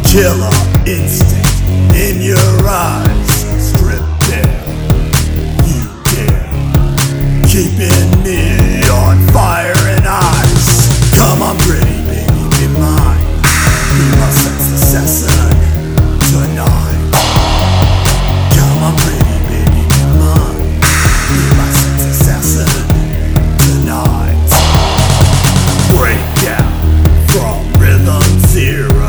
Killer instinct in your eyes, strip bare. You dare, keeping me on fire and ice. Come on, pretty baby, be mine. Be my sex assassin tonight. Come on, pretty baby, be mine. Be my sex assassin tonight. Break down from rhythm zero.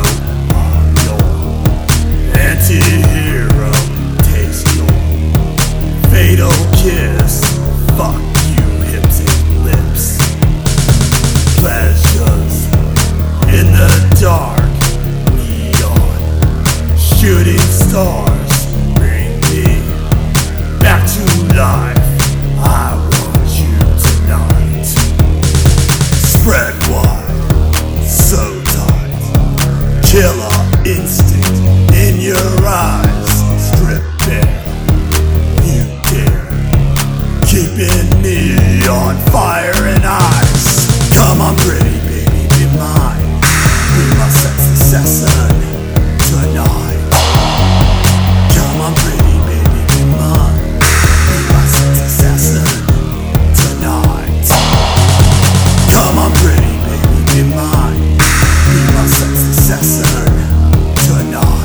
Anti-hero, taste your fatal kiss. Fuck you, hips and lips. Pleasures in the dark, neon shooting stars. Bring me back to life. I want you tonight. Spread wide, so tight. Killer instinct in your eyes, strip bare. You dare, keeping me on fire and ice. Come on, pretty baby, be mine. Be my sex assassin tonight. Come on, pretty baby, be mine. Be my sex assassin tonight. Come on, pretty baby, be mine. Be my sex assassin tonight.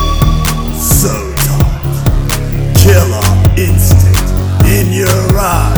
Killer instinct in your eyes.